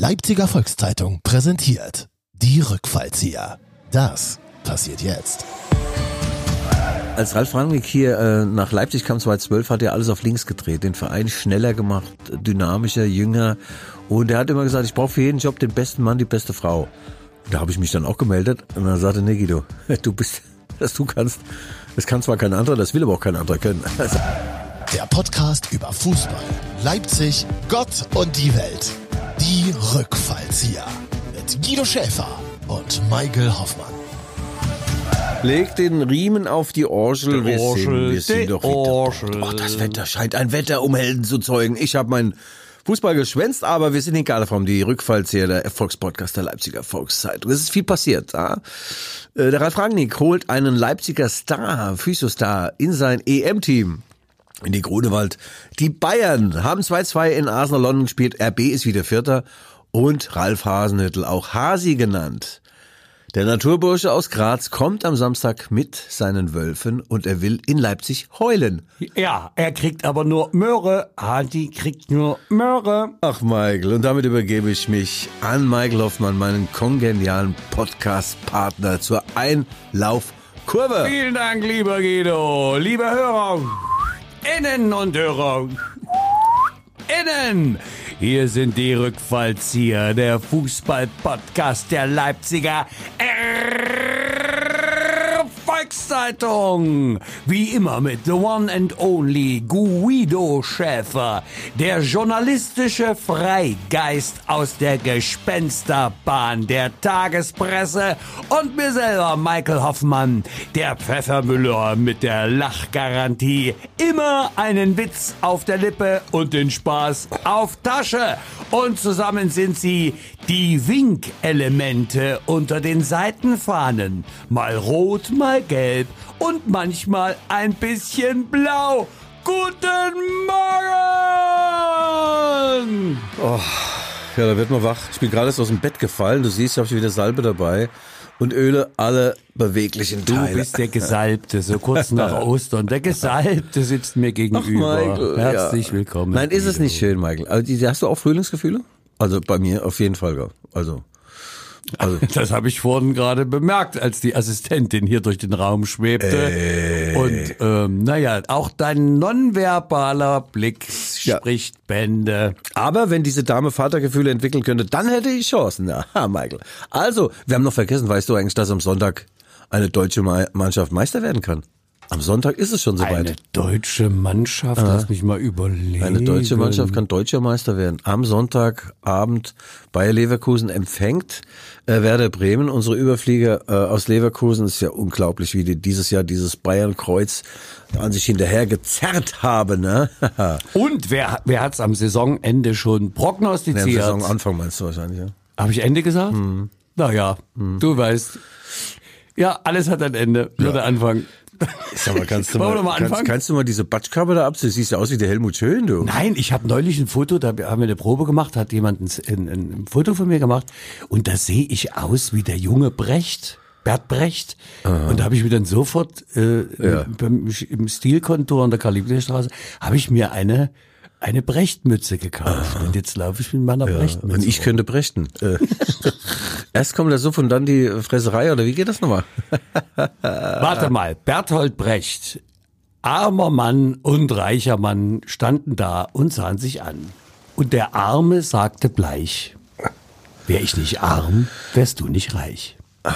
Leipziger Volkszeitung präsentiert die Rückfallzieher. Das passiert jetzt. Als Ralf Rangnick hier nach Leipzig kam 2012, hat er alles auf links gedreht, den Verein schneller gemacht, dynamischer, jünger. Und er hat immer gesagt, ich brauche für jeden Job den besten Mann, die beste Frau. Da habe ich mich dann auch gemeldet und dann sagte, nee Guido, du bist, was du kannst, das kann zwar kein anderer, das will aber auch kein anderer können. Also. Der Podcast über Fußball, Leipzig, Gott und die Welt. Die Rückfallzieher mit Guido Schäfer und Michael Hoffmann. Leg den Riemen auf die Orgel, wir sind doch Orgel. Ach, das Wetter scheint ein Wetter, um Helden zu zeugen. Ich habe meinen Fußball geschwänzt, aber wir sind in Galaform, die Rückfallzieher, der Erfolgspodcast der Leipziger Volkszeitung. Es ist viel passiert. Ja? Der Ralf Rangnick holt einen Leipziger Star, Physiostar, in sein EM-Team. In die Grunewald. Die Bayern haben 2-2 in Arsenal London gespielt. RB ist wieder Vierter. Und Ralf Hasenhüttl, auch Hasi genannt. Der Naturbursche aus Graz kommt am Samstag mit seinen Wölfen und er will in Leipzig heulen. Ja, er kriegt aber nur Möhre. Hadi kriegt nur Möhre. Ach Michael, und damit übergebe ich mich an Michael Hoffmann, meinen kongenialen Podcast-Partner zur Einlaufkurve. Vielen Dank, lieber Guido. Liebe Hörer, Innen und Hörer, Innen. Hier sind die Rückfallzieher, der Fußball-Podcast der Leipziger Volkszeitung. Wie immer mit the one and only Guido Schäfer, der journalistische Freigeist aus der Gespensterbahn der Tagespresse, und mir selber, Michael Hoffmann, der Pfeffermüller mit der Lachgarantie. Immer einen Witz auf der Lippe und den Spaß auf Tasche. Und zusammen sind sie die Winkelemente unter den Seitenfahnen. Mal rot, mal gelb und manchmal ein bisschen blau. Guten Morgen! Oh, ja, da wird man wach. Ich bin gerade erst aus dem Bett gefallen. Du siehst, ich habe wieder Salbe dabei und öle alle beweglichen Teile. Du bist der Gesalbte, so kurz nach Ostern. Der Gesalbte sitzt mir gegenüber. Ach, Michael, herzlich willkommen. Nein, ist es nicht schön, Michael? Also, hast du auch Frühlingsgefühle? Also bei mir auf jeden Fall, ja. Also. Das habe ich vorhin gerade bemerkt, als die Assistentin hier durch den Raum schwebte. Und auch dein nonverbaler Blick spricht Bände. Aber wenn diese Dame Vatergefühle entwickeln könnte, dann hätte ich Chancen. Ja, Michael. Also, wir haben noch vergessen, weißt du eigentlich, dass am Sonntag eine deutsche Mannschaft Meister werden kann? Am Sonntag ist es schon soweit. Eine deutsche Mannschaft, lass mich mal überlegen. Eine deutsche Mannschaft kann deutscher Meister werden. Am Sonntagabend Bayer Leverkusen empfängt Werder Bremen. Unsere Überflieger aus Leverkusen, ist ja unglaublich, wie die dieses Jahr dieses Bayern-Kreuz an sich hinterher gezerrt haben. Ne? Und wer hat's am Saisonende schon prognostiziert? Ja, am Saisonanfang meinst du wahrscheinlich, ja. Habe ich Ende gesagt? Naja, du weißt. Ja, alles hat ein Ende, nur der Anfang. Sag mal, kannst du mal diese Batschkappe da abziehen? Siehst ja aus wie der Helmut Schön, du. Nein, ich habe neulich ein Foto, da haben wir eine Probe gemacht, hat jemand ein Foto von mir gemacht und da sehe ich aus wie der junge Brecht, Bert Brecht. Aha. Und da habe ich mir dann sofort im Stilkontor an der Karl-Liebknecht-Straße habe ich mir eine Brechtmütze gekauft. Und jetzt laufe ich mit meiner Brechtmütze. Und ich könnte brechten. Erst kommt der Suff und dann die Fresserei, oder wie geht das nochmal? Warte mal, Bertolt Brecht, armer Mann und reicher Mann standen da und sahen sich an. Und der Arme sagte bleich, wär ich nicht arm, wärst du nicht reich. Ja.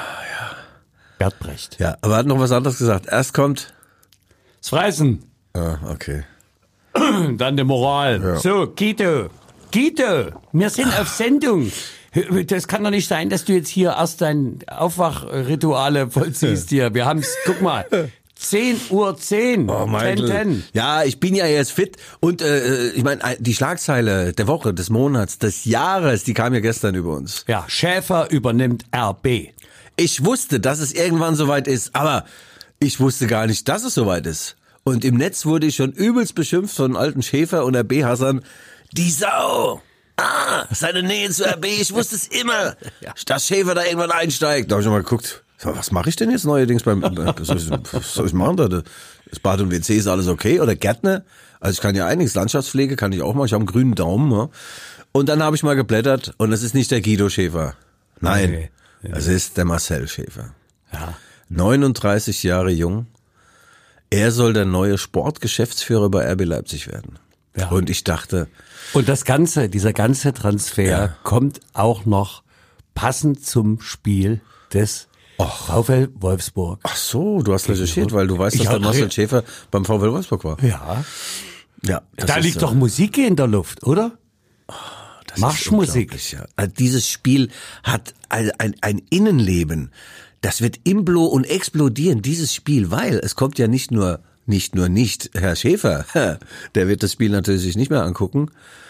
Bert Brecht. Ja, aber er hat noch was anderes gesagt. Erst kommt das Fressen. Ah, okay. Dann die Moral. Ja. So, Guido, wir sind auf Sendung. Das kann doch nicht sein, dass du jetzt hier erst dein Aufwachrituale vollziehst hier. Wir haben's, guck mal, 10:10 Uhr. Oh, Michael. Ja, ich bin ja jetzt fit. Und ich meine, die Schlagzeile der Woche, des Monats, des Jahres, die kam ja gestern über uns. Ja, Schäfer übernimmt RB. Ich wusste, dass es irgendwann soweit ist, aber ich wusste gar nicht, dass es soweit ist. Und im Netz wurde ich schon übelst beschimpft von alten Schäfer und RB-Hassern. Die Sau! Seine Nähe zu RB, ich wusste es immer, dass Schäfer da irgendwann einsteigt. Da habe ich mal geguckt, was mache ich denn jetzt neuerdings was soll ich machen da? Das Bad und WC ist alles okay? Oder Gärtner? Also ich kann ja einiges, Landschaftspflege kann ich auch machen, ich habe einen grünen Daumen. Ja? Und dann habe ich mal geblättert und es ist nicht der Guido Schäfer. Nein, Nee. es ist der Marcel Schäfer. Ja. 39 Jahre jung. Er soll der neue Sportgeschäftsführer bei RB Leipzig werden. Ja. Und ich dachte, Und dieser ganze Transfer kommt auch noch passend zum Spiel des VfL Wolfsburg. ach so, du hast recherchiert, weil du weißt, dass Ich der hab Marcel re- Schäfer beim VfL Wolfsburg war. Ja. Ja, das Da ist, liegt doch Musik in der Luft, oder? das ist Marschmusik. unglaublich, ja. Also dieses Spiel hat ein Innenleben. Das wird und explodieren, dieses Spiel, weil es kommt ja nicht nur Herr Schäfer, der wird das Spiel natürlich sich nicht mehr angucken,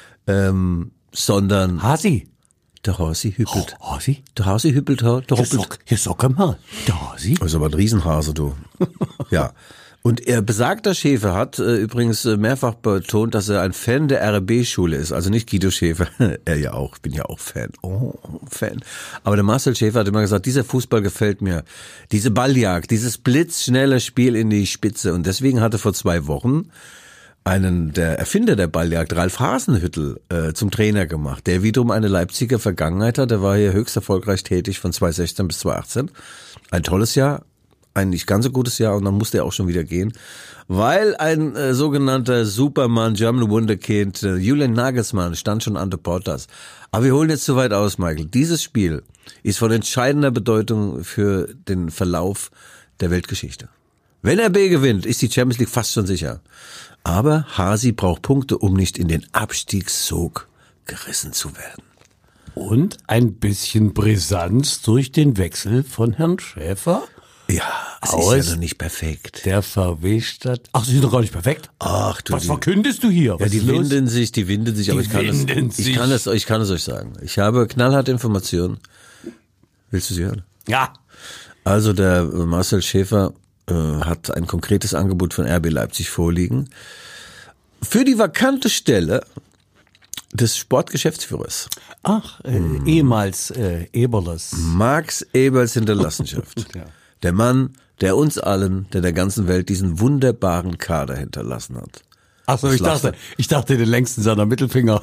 sondern Hasi. der Hasi hüppelt. Hasi? Der Hasi hüppelt, der hoppelt. Hier sag mal. Der Hasi? Das ist aber ein Riesenhase, du. Ja. Und besagter Schäfer hat übrigens mehrfach betont, dass er ein Fan der RB-Schule ist. Also nicht Guido Schäfer, er ja auch, ich bin ja auch Fan. Oh, Fan. Aber der Marcel Schäfer hat immer gesagt, dieser Fußball gefällt mir. Diese Balljagd, dieses blitzschnelle Spiel in die Spitze. Und deswegen hatte vor 2 Wochen der Erfinder der Balljagd, Ralf Hasenhüttl, zum Trainer gemacht, der wiederum eine Leipziger Vergangenheit hat. Der war hier höchst erfolgreich tätig von 2016 bis 2018. Ein tolles Jahr. Ein nicht ganz so gutes Jahr und dann musste er auch schon wieder gehen, weil ein sogenannter Superman, German Wunderkind, Julian Nagelsmann stand schon an der Portas. Aber wir holen jetzt zu weit aus, Michael. Dieses Spiel ist von entscheidender Bedeutung für den Verlauf der Weltgeschichte. Wenn RB gewinnt, ist die Champions League fast schon sicher. Aber Hasi braucht Punkte, um nicht in den Abstiegssog gerissen zu werden. Und ein bisschen Brisanz durch den Wechsel von Herrn Schäfer. Ja, es Aus ist ja noch nicht perfekt. Der VW-Stadt. Ach, Sie sind doch gar nicht perfekt. Ach du, Was verkündest du hier? Ja, Was die ist los? winden sich, aber ich kann es euch sagen. Ich habe knallharte Informationen. Willst du sie hören? Ja. Also der Marcel Schäfer hat ein konkretes Angebot von RB Leipzig vorliegen. Für die vakante Stelle des Sportgeschäftsführers. Ach, ehemals Eberles. Max Eberls Hinterlassenschaft. Ja. Der Mann, der uns allen, der ganzen Welt diesen wunderbaren Kader hinterlassen hat. Ach so, ich dachte den längsten seiner Mittelfinger.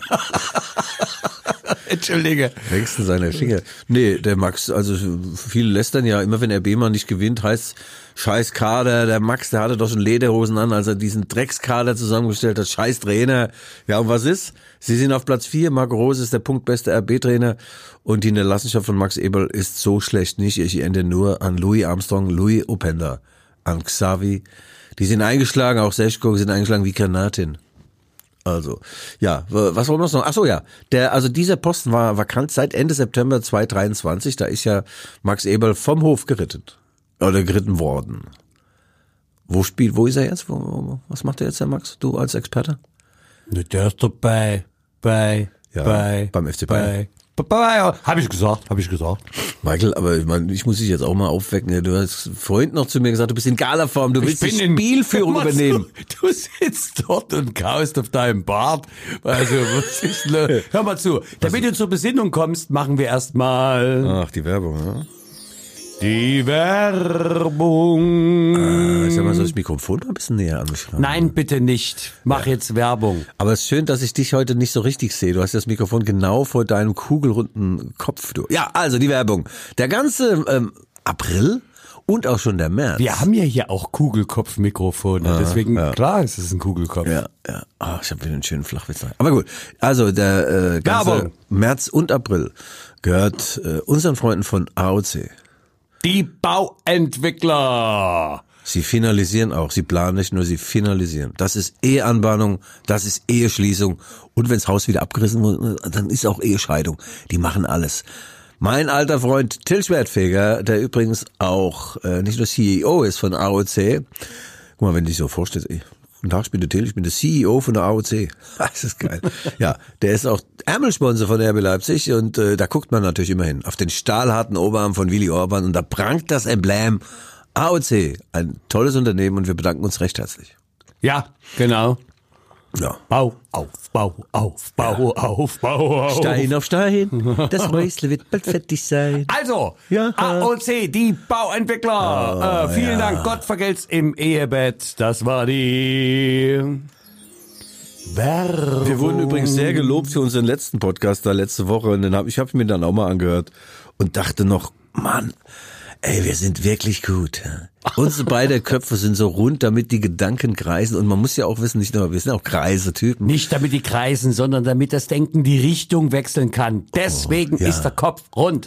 Entschuldige. Längsten seiner Finger. Nee, der Max, also viele lästern ja, immer wenn RB mal nicht gewinnt, heißt scheiß Kader, der Max, der hatte doch schon Lederhosen an, als er diesen Dreckskader zusammengestellt hat, scheiß Trainer. Ja, und was ist? Sie sind auf Platz 4, Marco Rose ist der punktbeste RB-Trainer und die Hinterlassenschaft von Max Eberl ist so schlecht nicht. Ich ende nur an Louis Armstrong, Louis Openda, an Xavi. Die sind eingeschlagen, auch Sechko sind eingeschlagen wie Granatin. Also, ja, was wollen wir noch? Ach so, ja. Dieser Posten war vakant seit Ende September 2023. Da ist ja Max Eberl vom Hof geritten worden. Wo ist er jetzt? Was macht er jetzt, der Max? Du als Experte? Der ist doch beim FC Bayern. Hab ich gesagt. Michael, aber ich muss dich jetzt auch mal aufwecken. Du hast vorhin noch zu mir gesagt, du bist in Galaform, du willst die Spielführung übernehmen. Du sitzt dort und kaust auf deinem Bart. Also, was ist denn? Hör mal zu. Damit du zur Besinnung kommst, machen wir erstmal Ach, die Werbung, ne? die Werbung. Sag mal, soll ich das Mikrofon mal ein bisschen näher an mich ran? Nein, bitte nicht. Mach jetzt Werbung. Aber es ist schön, dass ich dich heute nicht so richtig sehe. Du hast das Mikrofon genau vor deinem kugelrunden Kopf. Ja, also die Werbung. Der ganze April und auch schon der März. Wir haben ja hier auch Kugelkopfmikrofone, deswegen, klar, es ist ein Kugelkopf. Ja. Ich habe wieder einen schönen Flachwitz. Aber gut, also der ganze März und April gehört unseren Freunden von AOC. Die Bauentwickler. Sie finalisieren auch, sie planen nicht nur, sie finalisieren. Das ist Eheanbahnung, das ist Eheschließung und wenns Haus wieder abgerissen wird, dann ist auch Ehescheidung. Die machen alles. Mein alter Freund Till Schwertfeger, der übrigens auch nicht nur CEO ist von AOC. Guck mal, wenn du dich so vorstellst, guten Tag, ich bin der Till, ich bin der CEO von der AOC. Das ist geil. Ja, der ist auch Ärmelsponsor von RB Leipzig und da guckt man natürlich immer hin. Auf den stahlharten Oberarm von Willi Orban und da prangt das Emblem AOC. Ein tolles Unternehmen und wir bedanken uns recht herzlich. Ja, genau. Ja. Bau auf. Stein auf Stein, das Häusle wird bald fertig sein. Also, Ja. AOC, die Bauentwickler. Vielen Dank, Gott vergelt's im Ehebett. Das war die Wir wurden übrigens sehr gelobt für unseren letzten Podcast da letzte Woche und ich habe mir dann auch mal angehört und dachte noch, Mann, ey, wir sind wirklich gut. Unsere beide Köpfe sind so rund, damit die Gedanken kreisen und man muss ja auch wissen, nicht nur, wir sind auch Kreise-Typen. Nicht damit die kreisen, sondern damit das Denken die Richtung wechseln kann. Deswegen ist der Kopf rund.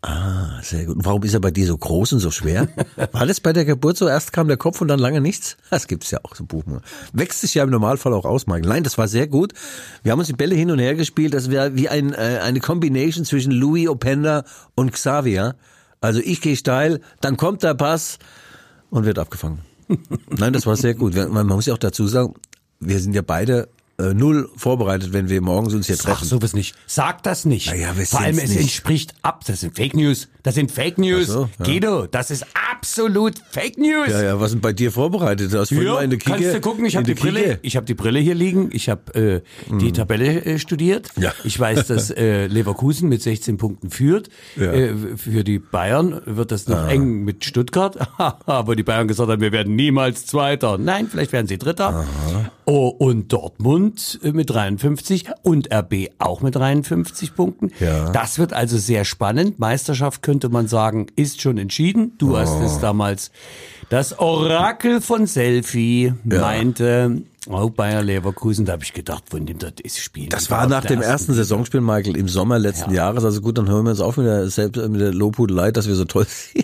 Ah, sehr gut. Und warum ist er bei dir so groß und so schwer? War das bei der Geburt so? Erst kam der Kopf und dann lange nichts? Das gibt's ja auch, so Buch. Wächst sich ja im Normalfall auch aus, Michael. Nein, das war sehr gut. Wir haben uns die Bälle hin und her gespielt. Das wäre wie eine Combination zwischen Louis Openda und Xavier. Also ich gehe steil, dann kommt der Pass und wird abgefangen. Nein, das war sehr gut. Man muss ja auch dazu sagen, wir sind ja beide null vorbereitet, wenn wir morgens uns hier treffen. Sag sowas nicht. Sag das nicht. Naja, wir Vor allem, es nicht. entspricht ab. Das sind Fake News. Das sind Fake News. Ach so, ja. Guido, das ist absolut Fake News. Ja, was sind bei dir vorbereitet? Du hast vorhin mal in der Kicke. Kannst du gucken, ich habe die Brille. Ich habe die Brille hier liegen. Ich habe die Tabelle studiert. Ja. Ich weiß, dass Leverkusen mit 16 Punkten führt. Ja. Für die Bayern wird das noch eng mit Stuttgart. Aber die Bayern gesagt haben, wir werden niemals Zweiter. Nein, vielleicht werden sie Dritter. Aha. Oh, und Dortmund mit 53 und RB auch mit 53 Punkten. Ja. Das wird also sehr spannend. Meisterschaft könnte man sagen, ist schon entschieden. Du hast es damals, das Orakel von Selfie meinte, Bayer Leverkusen, da habe ich gedacht, wo nimmt er das Spiel? Das war nach dem ersten Saisonspiel, Michael, im Sommer letzten Jahres. Also gut, dann hören wir uns auf mit der Lobhudelei, dass wir so toll sind.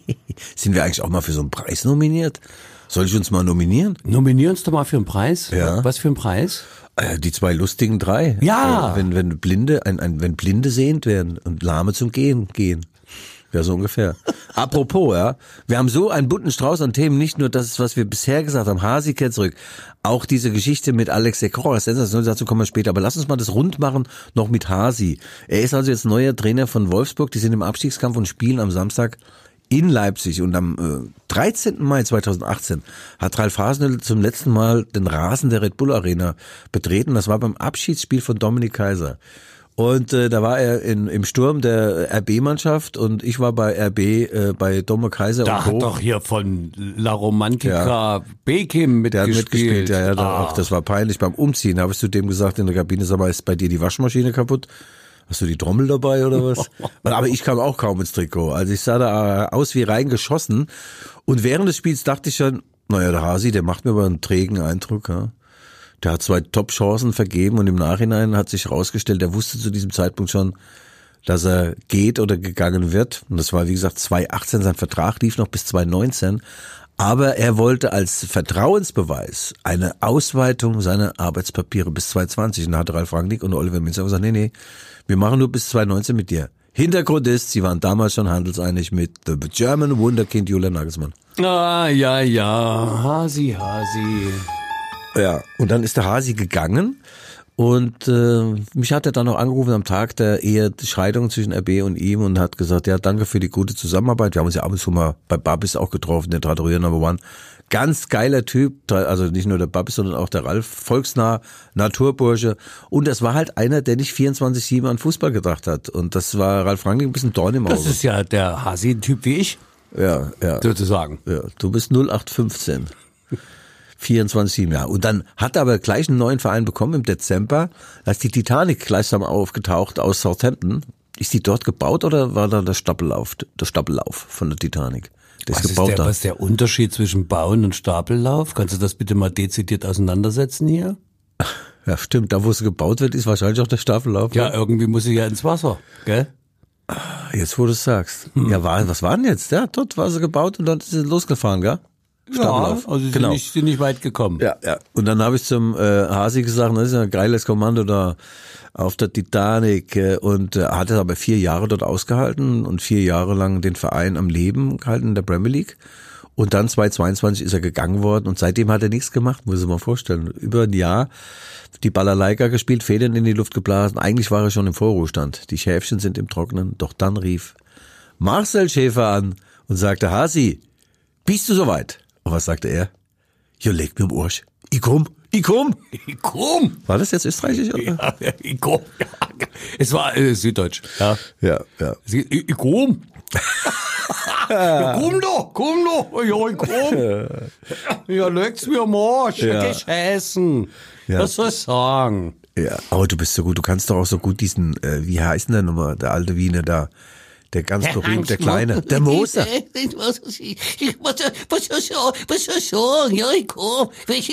Sind wir eigentlich auch mal für so einen Preis nominiert? Soll ich uns mal nominieren? Nominieren uns doch mal für einen Preis. Ja. Was für ein Preis? Die zwei lustigen drei. Ja. Wenn Blinde, wenn Blinde sehend werden und Lahme zum Gehen gehen. Ja, so ungefähr. Apropos, wir haben so einen bunten Strauß an Themen, nicht nur das, was wir bisher gesagt haben, Hasi kehrt zurück, auch diese Geschichte mit Alex Sekora, dazu kommen wir später, aber lass uns mal das rund machen, noch mit Hasi. Er ist also jetzt neuer Trainer von Wolfsburg, die sind im Abstiegskampf und spielen am Samstag in Leipzig und am 13. Mai 2018 hat Ralf Hasenhüttl zum letzten Mal den Rasen der Red Bull Arena betreten. Das war beim Abschiedsspiel von Dominik Kaiser. Und da war er im Sturm der RB-Mannschaft und ich war bei RB, bei Dominik Kaiser Da und hat Co. doch hier von La Romantica Bekim Der hat mitgespielt. mitgespielt, auch, das war peinlich. Beim Umziehen habe ich zu dem gesagt in der Kabine, sag mal, ist bei dir die Waschmaschine kaputt? Hast du die Trommel dabei oder was? Aber ich kam auch kaum ins Trikot. Also ich sah da aus wie reingeschossen. Und während des Spiels dachte ich schon, naja, der Hasi, der macht mir aber einen trägen Eindruck. Ja. Der hat 2 Top-Chancen vergeben und im Nachhinein hat sich herausgestellt, der wusste zu diesem Zeitpunkt schon, dass er geht oder gegangen wird. Und das war, wie gesagt, 2018, sein Vertrag lief noch bis 2019. Aber er wollte als Vertrauensbeweis eine Ausweitung seiner Arbeitspapiere bis 2020. Und da hat Ralf Rangnick und Oliver Minzer gesagt, nee, wir machen nur bis 2019 mit dir. Hintergrund ist, sie waren damals schon handelseinig mit The German Wunderkind Julian Nagelsmann. Ah, ja, Hasi. Ja, und dann ist der Hasi gegangen und mich hat er dann noch angerufen am Tag der Scheidung zwischen RB und ihm und hat gesagt, ja, danke für die gute Zusammenarbeit. Wir haben uns ja ab und zu mal bei Babis auch getroffen, der Trattorier Number One. Ganz geiler Typ, also nicht nur der Babis, sondern auch der Ralf, volksnah, Naturbursche. Und das war halt einer, der nicht 24/7 an Fußball gedacht hat. Und das war Ralf Rangnick ein bisschen Dorn im Auge. Das ist ja der Hasi-Typ wie ich, Ja. sozusagen. Ja, du bist 0815. 24/7, ja. Und dann hat er aber gleich einen neuen Verein bekommen im Dezember. Da ist die Titanic gleichsam aufgetaucht aus Southampton. Ist die dort gebaut oder war da der Stappellauf von der Titanic? Der ist gebaut da. Was ist der Unterschied zwischen Bauen und Stapellauf? Kannst du das bitte mal dezidiert auseinandersetzen hier? Ja, stimmt. Da, wo es gebaut wird, ist wahrscheinlich auch der Stappellauf. Ja, irgendwie muss sie ja ins Wasser, gell? Jetzt, wo du es sagst. Ja, was war denn jetzt? Ja, dort war sie gebaut und dann ist sie losgefahren, gell? Stappellauf. Ja, also sie sind nicht weit gekommen. Ja. Und dann habe ich zum Hasi gesagt, das ist ein geiles Kommando da auf der Titanic und hat es aber 4 Jahre dort ausgehalten und 4 Jahre lang den Verein am Leben gehalten in der Premier League. Und dann 2022 ist er gegangen worden und seitdem hat er nichts gemacht, muss ich mal vorstellen. Über ein Jahr die Balalaika gespielt, Federn in die Luft geblasen. Eigentlich war er schon im Vorruhestand. Die Schäfchen sind im Trocknen. Doch dann rief Marcel Schäfer an und sagte, Hasi, bist du soweit? Und was sagte er? Ja, leg mir am Arsch. Ich komm, Ich komm. Komm! War das jetzt österreichisch? Oder? Ja, ich komm. Ja. Es war süddeutsch. Ja. Ja. Ich komm. Ja, komm doch. Ja, ich komm. Ja, legt's mir am Arsch. Ja. Gescheißen. Ja. Was soll ich sagen? Ja, aber du bist so gut, du kannst doch auch so gut diesen, wie heißt denn der nochmal, der alte Wiener da, der ganz berühmt, der Kleine, der Moser. Was soll ich sagen? Ja, ich komm. Das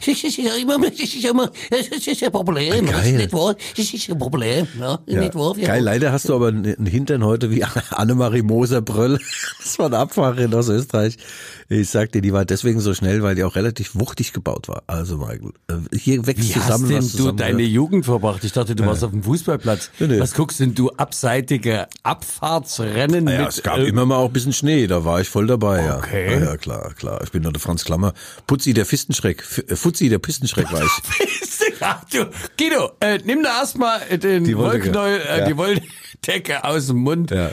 ist ein Problem. Geil. Das ist nicht wahr. Das ist ein Problem. Ja, nicht wahr. Ja. Geil, leider hast du aber einen Hintern heute wie Annemarie Moser-Bröll. Das war eine Abfahrerin aus Österreich. Ich sag dir, die war deswegen so schnell, weil die auch relativ wuchtig gebaut war. Also Michael, hier wächst Wie zusammen, hast denn was du zusammen deine Jugend verbracht? Ich dachte, du warst auf dem Fußballplatz. Nee. Was guckst denn du abseitige Abfahrtsrennen Ja, mit? es gab immer mal auch ein bisschen Schnee, da war ich voll dabei, Okay. Ja, klar. Ich bin doch der Franz Klammer. Fuzzi, der Pistenschreck war ich. Ja, du, Guido, nimm da erstmal den Die Wolldecke. Wollknäuel, Ja. die Wolldecke aus dem Mund. Ja.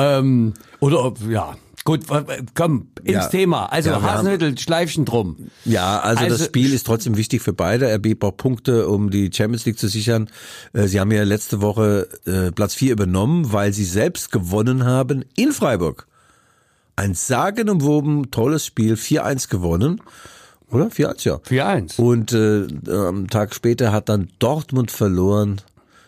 Gut, komm, ins Ja. Thema. Also Ja, wir Hasenhüttl, Schleifchen drum. Ja, also das Also- Spiel ist trotzdem wichtig für beide. RB braucht Punkte, um die Champions League zu sichern. Sie haben ja letzte Woche Platz 4 übernommen, weil sie selbst gewonnen haben in Freiburg. Ein sagenumwoben tolles Spiel, 4-1 gewonnen. Oder? 4-1, ja. 4-1. Und am Tag später hat dann Dortmund verloren.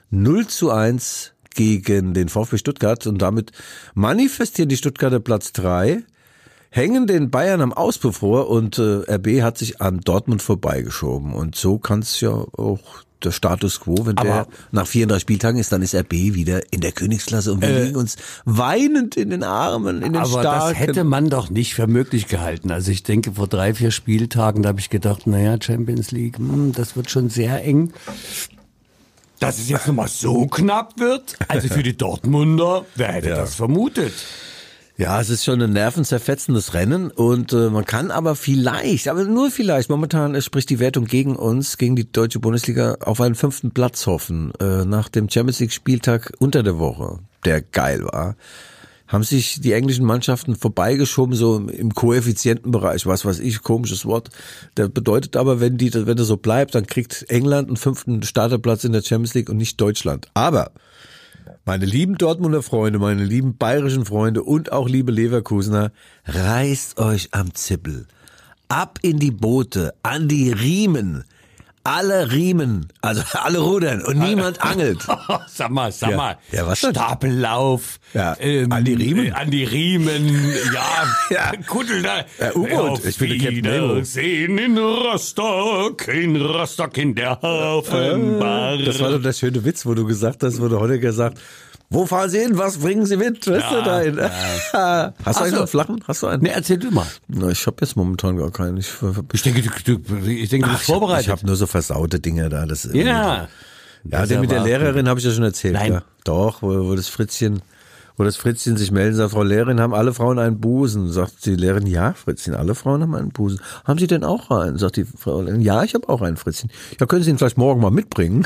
0-1 gegen den VfB Stuttgart. Und damit manifestieren die Stuttgarter Platz 3, hängen den Bayern am Auspuff vor und RB hat sich an Dortmund vorbeigeschoben. Und so kann es ja auch der Status quo, wenn der nach 34 Spieltagen ist, dann ist RB wieder in der Königsklasse und wir liegen uns weinend in den Armen, in den Aber Starken. das hätte man doch nicht für möglich gehalten. Also ich denke, vor 3-4 Spieltagen, da habe ich gedacht, naja, Champions League, das wird schon sehr eng. Dass es jetzt nochmal so knapp wird, also für die Dortmunder, wer hätte das vermutet? Ja, es ist schon ein nervenzerfetzendes Rennen und man kann aber vielleicht, aber nur vielleicht, momentan spricht die Wertung gegen uns, gegen die deutsche Bundesliga, auf einen 5. Platz hoffen. Nach dem Champions League Spieltag unter der Woche, der geil war, haben sich die englischen Mannschaften vorbeigeschoben, so im Koeffizientenbereich, was weiß ich, komisches Wort. Das bedeutet aber, wenn das so bleibt, dann kriegt England einen 5. Starterplatz in der Champions League und nicht Deutschland. Aber meine lieben Dortmunder Freunde, meine lieben bayerischen Freunde und auch liebe Leverkusener, reißt euch am Zippel. Ab in die Boote, an die Riemen. Alle Riemen, also alle rudern und niemand angelt. Sag mal. Ja, was denn? Stapellauf. Ja, an die Riemen? An die Riemen, Ja. Kuddel da. Ja, U-Boot. Ich bin der Captain Nemo. Wiedersehen in Rostock in der Hafenbar. Das war doch der schöne Witz, wo du gesagt hast, wo der Honecker sagt, wo fahren Sie hin, was bringen Sie mit? Weißt du da hin? Hast du eigentlich einen flachen? Hast du einen? Ne, erzähl du mal. Na, ich habe jetzt momentan gar keinen. Ich denke, du bist vorbereitet. Ich habe nur so versaute Dinger da. Das Ja. Ja, den mit der Lehrerin habe ich ja schon erzählt. Nein. Ja. Doch, wo das Fritzchen sich melden, sagt, Frau Lehrerin, haben alle Frauen einen Busen? Sagt die Lehrerin, ja, Fritzchen, alle Frauen haben einen Busen. Haben Sie denn auch einen? Sagt die Frau Lehrerin, ja, ich habe auch einen, Fritzchen. Ja, können Sie ihn vielleicht morgen mal mitbringen?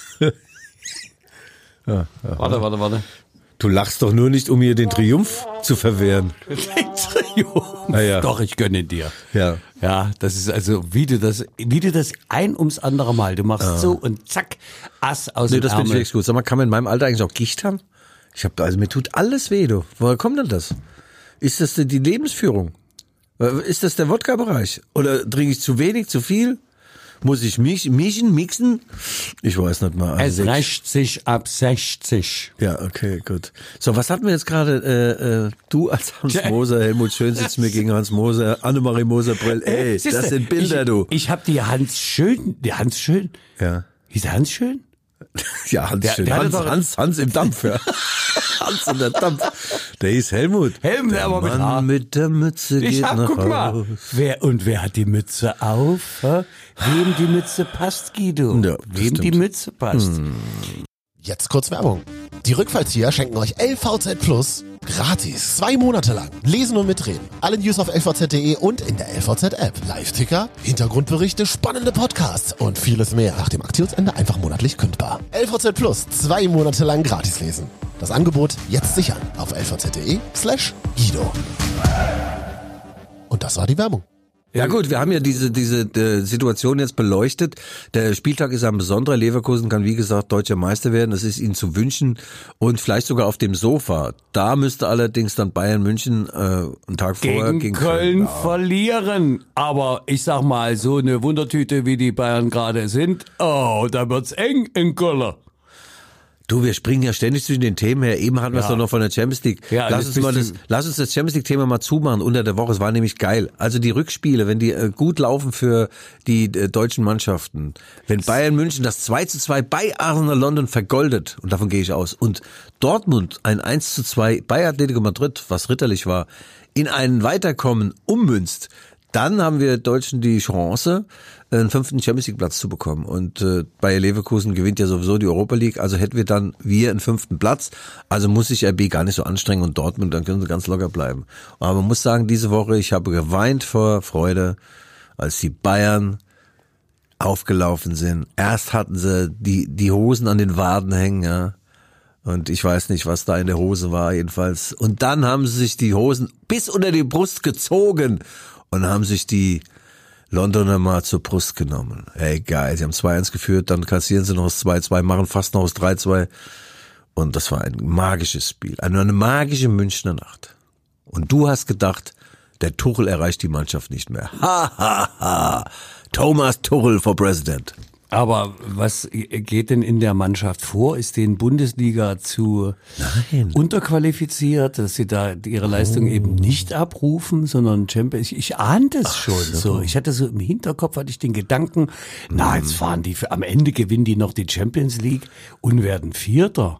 Warte. Du lachst doch nur nicht, um ihr den Triumph zu verwehren. Ja. Doch, ich gönne dir. Ja. Ja, das ist also, wie du das ein ums andere Mal, du machst so und zack, Ass aus Nee, dem das finde ich Ärmel. wirklich gut. Sag mal, kann man in meinem Alter eigentlich auch Gicht haben? Mir tut alles weh, du. Woher kommt denn das? Ist das die Lebensführung? Ist das der Wodka-Bereich? Oder trinke ich zu wenig, zu viel? Muss ich mixen? Ich weiß nicht mal. Es rächt sich ab 60. Ja, okay, gut. So, was hatten wir jetzt gerade? Du als Hans Moser, Helmut Schön sitzt mir gegen Hans Moser, Annemarie Moser-Brell. Ey, Siehste, das sind Bilder, du. Ich habe die Hans Schön. Ja. Hieß der Hans Schön? Ja, Hans Der Schön. hatte doch- Hans im Dampf, ja. Hans in der Dampf. Der hieß Helmut. Helmut, der aber mit Mann Haar. mit der Mütze geht nach Guck mal. Haus. Wer hat die Mütze auf? Hä? Wem die Mütze passt, Guido? Ja, das Wem die stimmt. Mütze passt. Jetzt kurz Werbung. Die Rückfallzieher schenken euch LVZ Plus gratis. 2 Monate lang. Lesen und mitreden. Alle News auf lvz.de und in der LVZ-App. Live-Ticker, Hintergrundberichte, spannende Podcasts und vieles mehr. Nach dem Aktionsende einfach monatlich kündbar. LVZ Plus. 2 Monate lang gratis lesen. Das Angebot jetzt sichern auf lvz.de/Guido. Und das war die Werbung. Ja gut, wir haben ja diese Situation jetzt beleuchtet. Der Spieltag ist ein besonderer. Leverkusen kann, wie gesagt, deutscher Meister werden. Das ist ihnen zu wünschen und vielleicht sogar auf dem Sofa. Da müsste allerdings dann Bayern München einen Tag vorher gegen Köln verlieren. Aber ich sag mal, so eine Wundertüte, wie die Bayern gerade sind, da wird's eng in Köln. Du, wir springen ja ständig zwischen den Themen her. Eben hatten wir es doch noch von der Champions League. Ja, lass uns das Champions League-Thema mal zumachen unter der Woche. Es war nämlich geil. Also die Rückspiele, wenn die gut laufen für die deutschen Mannschaften. Wenn Bayern München das 2:2 bei Arsenal London vergoldet, und davon gehe ich aus, und Dortmund ein 1:2 bei Atletico Madrid, was ritterlich war, in einen Weiterkommen ummünzt, dann haben wir Deutschen die Chance, einen 5. Champions League Platz zu bekommen. Und Bayer Leverkusen gewinnt ja sowieso die Europa League, also hätten wir einen 5. Platz. Also muss sich RB gar nicht so anstrengen und Dortmund, dann können sie ganz locker bleiben. Aber man muss sagen, diese Woche, ich habe geweint vor Freude, als die Bayern aufgelaufen sind. Erst hatten sie die Hosen an den Waden hängen, ja. Und ich weiß nicht, was da in der Hose war, jedenfalls. Und dann haben sie sich die Hosen bis unter die Brust gezogen und haben sich die Londoner mal zur Brust genommen. Ey, geil, sie haben 2:1 geführt, dann kassieren sie noch das 2:2, machen fast noch das 3:2. Und das war ein magisches Spiel, eine magische Münchner Nacht. Und du hast gedacht, der Tuchel erreicht die Mannschaft nicht mehr. Ha, ha, ha. Thomas Tuchel for President. Aber was geht denn in der Mannschaft vor? Ist denen Bundesliga zu unterqualifiziert, dass sie da ihre Leistung eben nicht abrufen, sondern Champions? Ich ahnte es schon so. Ich hatte so im Hinterkopf, hatte ich den Gedanken, jetzt fahren die, am Ende gewinnen die noch die Champions League und werden Vierter.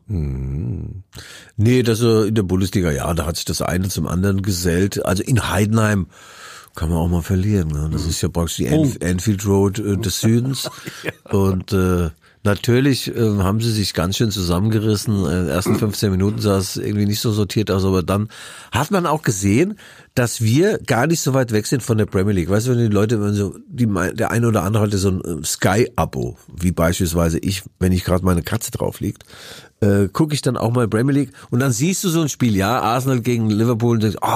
Nee, das in der Bundesliga, ja, da hat sich das eine zum anderen gesellt. Also in Heidenheim kann man auch mal verlieren. Ne? Das ist ja praktisch die Anfield Road des Südens. Und natürlich haben sie sich ganz schön zusammengerissen. In den ersten 15 Minuten sah es irgendwie nicht so sortiert aus, aber dann hat man auch gesehen, dass wir gar nicht so weit weg sind von der Premier League. Weißt du, wenn die Leute, der eine oder andere hatte so ein Sky-Abo, wie beispielsweise ich, wenn ich gerade meine Katze drauf liegt, gucke ich dann auch mal Premier League und dann siehst du so ein Spiel, ja, Arsenal gegen Liverpool und denkst,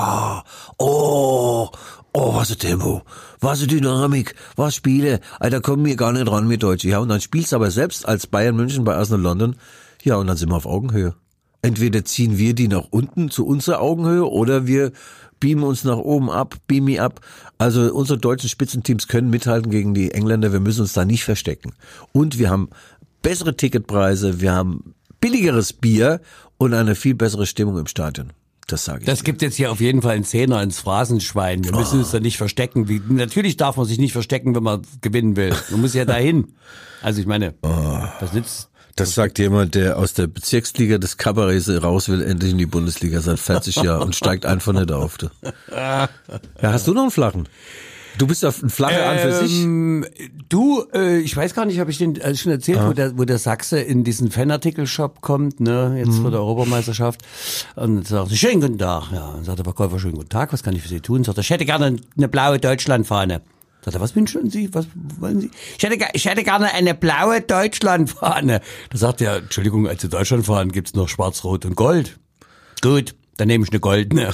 was ein Tempo, was eine Dynamik, was Spiele, da kommen wir gar nicht ran mit Deutsche. Ja, und dann spielst du aber selbst als Bayern München bei Arsenal London, ja, und dann sind wir auf Augenhöhe. Entweder ziehen wir die nach unten zu unserer Augenhöhe oder wir beamen uns nach oben ab, beam me up. Also unsere deutschen Spitzenteams können mithalten gegen die Engländer, wir müssen uns da nicht verstecken. Und wir haben bessere Ticketpreise, wir haben billigeres Bier und eine viel bessere Stimmung im Stadion. Das sage ich. Das gibt jetzt hier auf jeden Fall einen Zehner ins Phrasenschwein. Wir müssen uns da nicht verstecken. Natürlich darf man sich nicht verstecken, wenn man gewinnen will. Man muss ja dahin. Also ich meine, was nützt? Das sagt jemand, der aus der Bezirksliga des Kabarets raus will, endlich in die Bundesliga seit 40 Jahren und steigt einfach nicht auf. Ja, hast du noch einen flachen? Du bist ja ein flacher an für sich. Ich weiß gar nicht, habe ich den schon erzählt, wo der Sachse in diesen Fanartikel-Shop kommt, ne, jetzt vor der Europameisterschaft, und sagt, schönen guten Tag, ja, und sagt der Verkäufer, schönen guten Tag, was kann ich für Sie tun? Sagt er, ich hätte gerne eine blaue Deutschlandfahne. Sagt er, was wünschen Sie, was wollen Sie? Ich hätte gerne eine blaue Deutschlandfahne. Da sagt er, Entschuldigung, als Deutschlandfahnen gibt's noch schwarz, rot und gold. Gut, dann nehme ich eine goldene.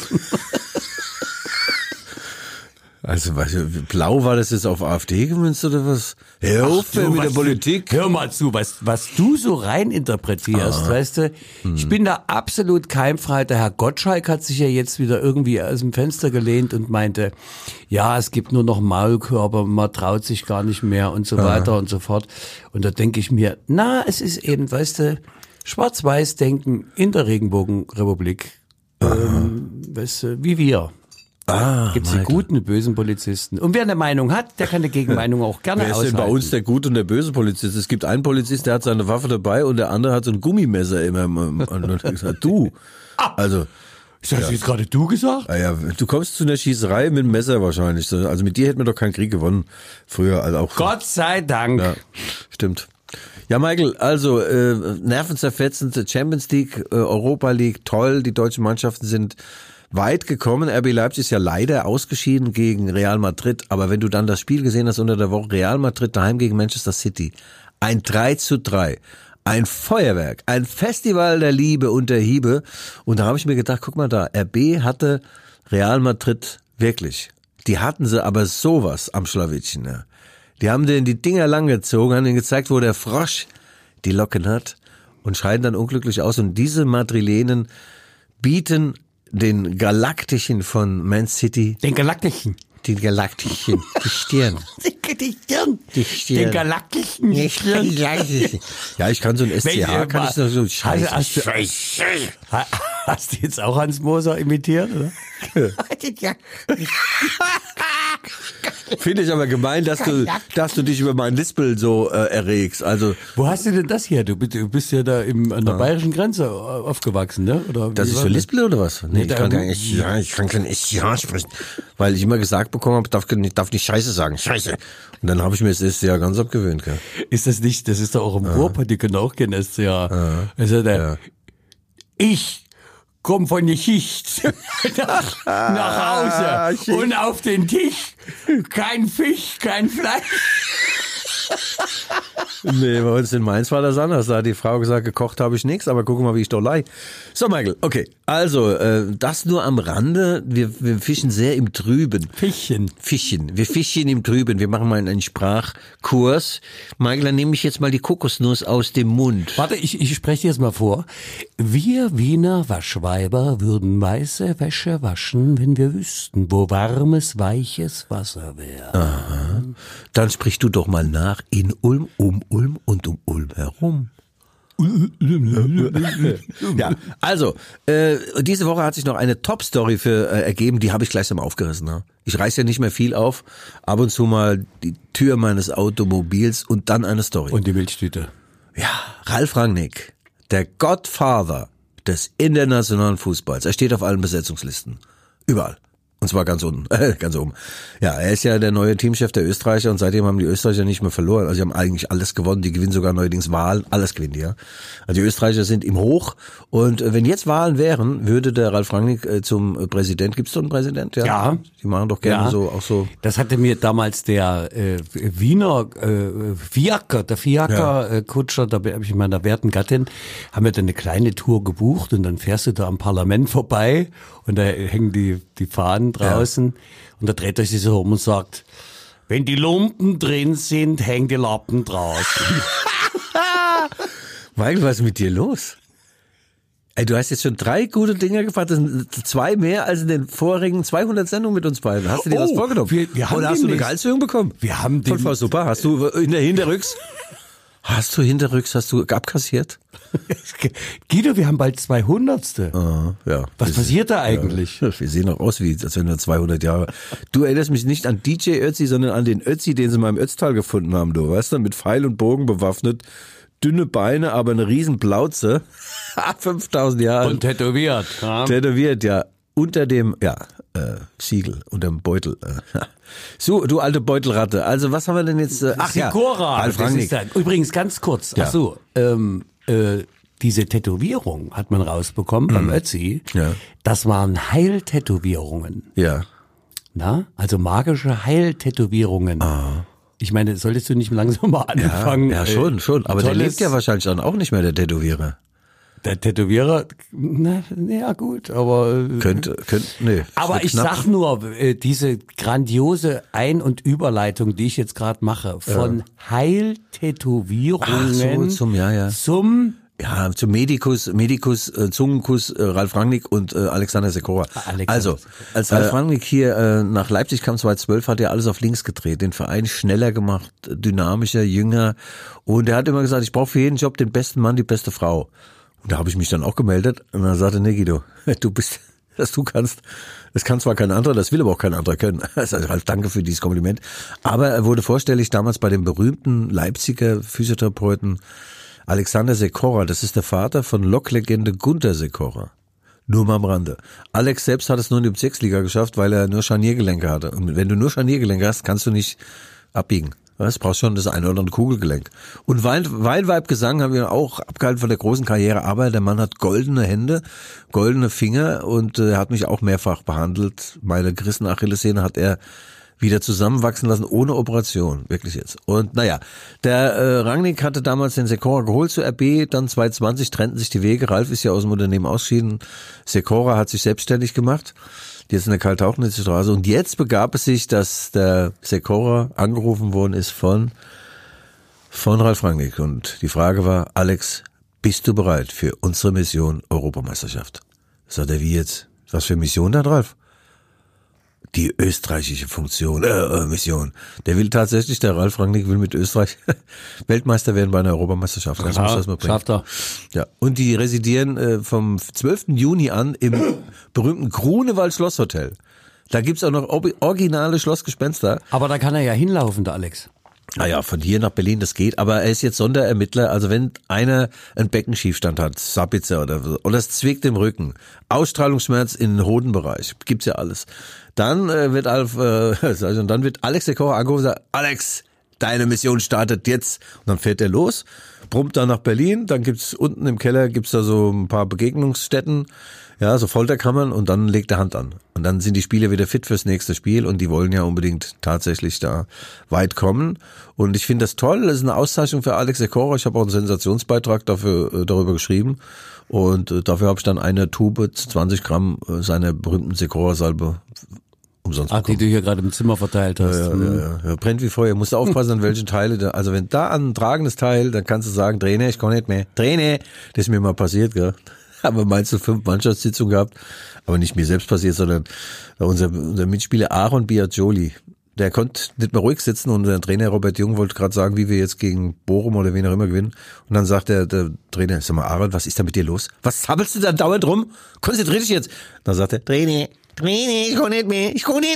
Also, blau war das jetzt auf AfD gemünzt oder was? Hör auf mit der Politik. Hör mal zu, was du so rein interpretierst, weißt du? Ich bin da absolut keimfrei. Der Herr Gottschalk hat sich ja jetzt wieder irgendwie aus dem Fenster gelehnt und meinte, ja, es gibt nur noch Maulkörper, man traut sich gar nicht mehr und so weiter und so fort. Und da denke ich mir, es ist eben, weißt du, Schwarz-Weiß-Denken in der Regenbogenrepublik, weißt du, wie wir. Gibt's die guten und bösen Polizisten. Und wer eine Meinung hat, der kann eine Gegenmeinung auch gerne aushalten. Wer ist denn bei uns der gute und der böse Polizist? Es gibt einen Polizist, der hat seine Waffe dabei und der andere hat so ein Gummimesser immer. Und gesagt, du. Also. Hast du jetzt gerade du gesagt? Ja, du kommst zu einer Schießerei mit einem Messer wahrscheinlich. Also mit dir hätten wir doch keinen Krieg gewonnen. Früher, also auch. Gott sei Dank. Ja, stimmt. Ja, Michael, also nervenzerfetzend, Champions League, Europa League, toll, die deutschen Mannschaften sind weit gekommen. RB Leipzig ist ja leider ausgeschieden gegen Real Madrid, aber wenn du dann das Spiel gesehen hast unter der Woche, Real Madrid daheim gegen Manchester City, ein 3:3, ein Feuerwerk, ein Festival der Liebe und der Hiebe, und da habe ich mir gedacht, guck mal da, RB hatte Real Madrid wirklich die hatten sie aber sowas am Schlawittchen. Ja. Die haben denen die Dinger lang gezogen, haben denen gezeigt, wo der Frosch die Locken hat und scheiden dann unglücklich aus. Und diese Madrilenen bieten den Galaktischen von Man City, Den Galaktischen. die Stirn. Die Stirn. Den Galaktischen. Ja, ich kann so ein SCH, Welche kann ich noch so Scheiße. Hast du jetzt auch Hans Moser imitiert, oder? Finde ich aber gemein, dass du dich über mein Lispel so erregst. Also Wo hast du denn das her? Du bist ja da an der bayerischen Grenze aufgewachsen, ne? Oder das wie ist war für Lispel oder was? Nee, ich da- kann kein SCH, ich kann kein SCH sprechen, weil ich immer gesagt bekommen habe, darf nicht Scheiße sagen, Scheiße. Und dann habe ich mir das SCH ganz abgewöhnt, gell? Ist das nicht, das ist doch auch im Ruhrpott, die können auch kein SCH. Also ich komm von der Schicht nach Hause und auf den Tisch kein Fisch, kein Fleisch. Nee, bei uns in Mainz war das anders. Da hat die Frau gesagt, gekocht habe ich nichts, aber guck mal, wie ich doch leih. So, Michael, okay. Also, das nur am Rande. Wir fischen sehr im Trüben. Fischchen. Wir fischen im Trüben. Wir machen mal einen Sprachkurs. Michael, dann nehme ich jetzt mal die Kokosnuss aus dem Mund. Warte, ich spreche dir jetzt mal vor. Wir Wiener Waschweiber würden weiße Wäsche waschen, wenn wir wüssten, wo warmes, weiches Wasser wäre. Dann sprich du doch mal nach in Ulm, um Ulm und um Ulm herum. Ja, also, diese Woche hat sich noch eine Top-Story ergeben, die habe ich gleich mal aufgerissen. Ne? Ich reiß ja nicht mehr viel auf, ab und zu mal die Tür meines Automobils und dann eine Story. Und die Milchtüte. Ja, Ralf Rangnick, der Godfather des internationalen Fußballs. Er steht auf allen Besetzungslisten. Überall. Und zwar ganz unten, ganz oben. Ja, er ist ja der neue Teamchef der Österreicher und seitdem haben die Österreicher nicht mehr verloren. Also sie haben eigentlich alles gewonnen. Die gewinnen sogar neuerdings Wahlen. Alles gewinnen die, ja. Also die Österreicher sind im Hoch. Und wenn jetzt Wahlen wären, würde der Ralf Rangnick zum Präsident. Gibt's so einen Präsident? Ja. Die machen doch gerne Ja. so, auch so. Das hatte mir damals der Wiener Fiaker-Kutscher, da habe ich meiner werten Gattin, haben wir dann eine kleine Tour gebucht und dann fährst du da am Parlament vorbei und da hängen die Fahnen draußen und da dreht er sich so um und sagt, wenn die Lumpen drin sind, hängen die Lappen draußen. Michael, was ist mit dir los? Ey, du hast jetzt schon 3 gute Dinger gefragt, das sind 2 mehr als in den vorigen 200 Sendungen mit uns beiden. Hast du dir was vorgenommen? wir haben Oder hast du eine demnächst- Gehaltserhöhung bekommen? Wir haben Von Frau Super, hast du hinterrücks abkassiert? Guido, wir haben bald 200. Ja. Was passiert da eigentlich? Ja, wir sehen auch aus, als wenn wir 200 Jahre. Du erinnerst mich nicht an DJ Ötzi, sondern an den Ötzi, den sie mal im Ötztal gefunden haben, du, weißt du, mit Pfeil und Bogen bewaffnet, dünne Beine, aber eine riesen Plauze, 5000 Jahre Und tätowiert. Ja. tätowiert, ja, unter dem, Siegel, unter dem Beutel. So, du alte Beutelratte, also was haben wir denn jetzt? Sikora. Ralf Das Rangnick. ist übrigens ganz kurz. Ja. Ach so, diese Tätowierung hat man rausbekommen beim Ötzi. Ja. Das waren Heiltätowierungen. Ja. Na? Also magische Heiltätowierungen. Ich meine, solltest du nicht langsam mal anfangen? Ja, schon. Aber der lebt ja wahrscheinlich dann auch nicht mehr, der Tätowierer. Der Tätowierer, ja gut, aber... Nee. Aber ich sag nur, diese grandiose Ein- und Überleitung, die ich jetzt gerade mache, von Heiltätowierungen zum Ja, zum Medikus, Zungenkuss, Ralf Rangnick und Alexander Sekora. Alexander Also, als Ralf Rangnick hier nach Leipzig kam 2012, hat er alles auf links gedreht, den Verein schneller gemacht, dynamischer, jünger. Und er hat immer gesagt, ich brauche für jeden Job den besten Mann, die beste Frau. Und da habe ich mich dann auch gemeldet und dann sagte, nee Guido, du bist, dass du kannst, das kann zwar kein anderer, das will aber auch kein anderer können. Also Ralf, danke für dieses Kompliment. Aber er wurde vorstellig damals bei dem berühmten Leipziger Physiotherapeuten Alexander Sekora, das ist der Vater von Loklegende Gunter Sekora. Nur mal am Rande. Alex selbst hat es nur in die Bezirksliga geschafft, weil er nur Scharniergelenke hatte. Und wenn du nur Scharniergelenke hast, kannst du nicht abbiegen. Du brauchst schon das eine oder andere Kugelgelenk. Und Weinweib-Gesang haben wir auch abgehalten von der großen Karriere, aber der Mann hat goldene Hände, goldene Finger und er hat mich auch mehrfach behandelt. Meine gerissene Achillessehne hat er wieder zusammenwachsen lassen, ohne Operation, wirklich jetzt. Und naja, der Rangnick hatte damals den Secora geholt zu RB, dann 2020 trennten sich die Wege, Ralf ist ja aus dem Unternehmen ausgeschieden, Secora hat sich selbstständig gemacht, jetzt in der Karl-Tauchnitz-Straße und jetzt begab es sich, dass der Secora angerufen worden ist von Ralf Rangnick und die Frage war, Alex, bist du bereit für unsere Mission Europameisterschaft? Sagt er, wie jetzt? Was für Mission da, Ralf? Die österreichische Mission. Der will tatsächlich, der Ralf Rangnick will mit Österreich Weltmeister werden bei einer Europameisterschaft. Das muss das mal bringen. Schafft er. Ja. Und die residieren vom 12. Juni an im berühmten Grunewald Schlosshotel. Da gibt's auch noch originale Schlossgespenster. Aber da kann er ja hinlaufen, der Alex. Naja, von hier nach Berlin, das geht, aber er ist jetzt Sonderermittler, also wenn einer einen Beckenschiefstand hat, Sabitzer oder es zwickt im Rücken, Ausstrahlungsschmerz in den Hodenbereich, gibt's ja alles, dann wird Alex Secora angerufen und sagt, Alex, deine Mission startet jetzt, und dann fährt er los, brummt dann nach Berlin, dann gibt's unten im Keller, gibt's da so ein paar Begegnungsstätten, ja, so Folterkammern und dann legt er Hand an. Und dann sind die Spieler wieder fit fürs nächste Spiel und die wollen ja unbedingt tatsächlich da weit kommen. Und ich finde das toll, das ist eine Auszeichnung für Alex Secora. Ich habe auch einen Sensationsbeitrag darüber geschrieben und dafür habe ich dann eine Tube, 20 Gramm seiner berühmten Secora-Salbe umsonst bekommen. Die du hier gerade im Zimmer verteilt hast. Ja. Brennt wie Feuer. Musst du aufpassen, an welche Teile. Also wenn da ein tragendes Teil, dann kannst du sagen, Trainer, ich kann nicht mehr. Trainer, das ist mir mal passiert, gell. Aber meinst du 5 Mannschaftssitzungen gehabt, aber nicht mir selbst passiert, sondern unser Mitspieler Aaron Biagioli, der konnte nicht mehr ruhig sitzen und der Trainer Robert Jung wollte gerade sagen, wie wir jetzt gegen Bochum oder wen auch immer gewinnen. Und dann sagt der Trainer, sag mal Aaron, was ist da mit dir los? Was zappelst du da dauernd rum? Konzentrier dich jetzt. Dann sagt er, Trainer, ich kann nicht mehr.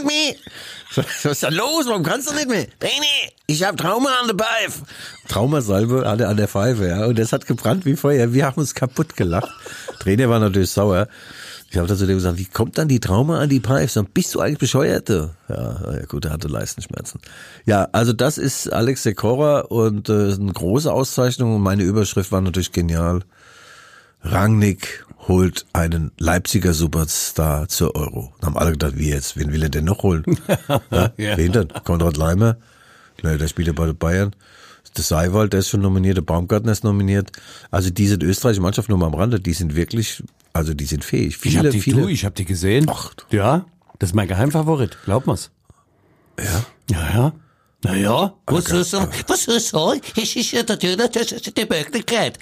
Was ist da los? Warum kannst du nicht mehr? Trainer, ich hab Trauma an der Pfeife. Traumasalbe an der Pfeife, ja. Und das hat gebrannt wie Feuer. Wir haben uns kaputt gelacht. Trainer war natürlich sauer. Ich habe dazu gesagt, wie kommt dann die Trauma an die Pfeife? Dann bist du eigentlich bescheuert? Ja gut, er hatte Leistenschmerzen. Ja, also das ist Alex Secora und eine große Auszeichnung. Und meine Überschrift war natürlich genial. Rangnick holt einen Leipziger Superstar zur Euro. Dann haben alle gedacht, wie jetzt? Wen will er denn noch holen? Ja. Wen denn? Konrad Leimer? Ne, der spielt ja bei den Bayern. Der Seiwald, der ist schon nominiert, der Baumgartner ist nominiert. Also diese österreichische Mannschaft nur mal am Rande, die sind wirklich, also die sind fähig. Ich hab die gesehen. Ach. Ja, das ist mein Geheimfavorit, glaub mal's. Ja. Naja, Was soll ich sagen? Es ist ja natürlich die Möglichkeit.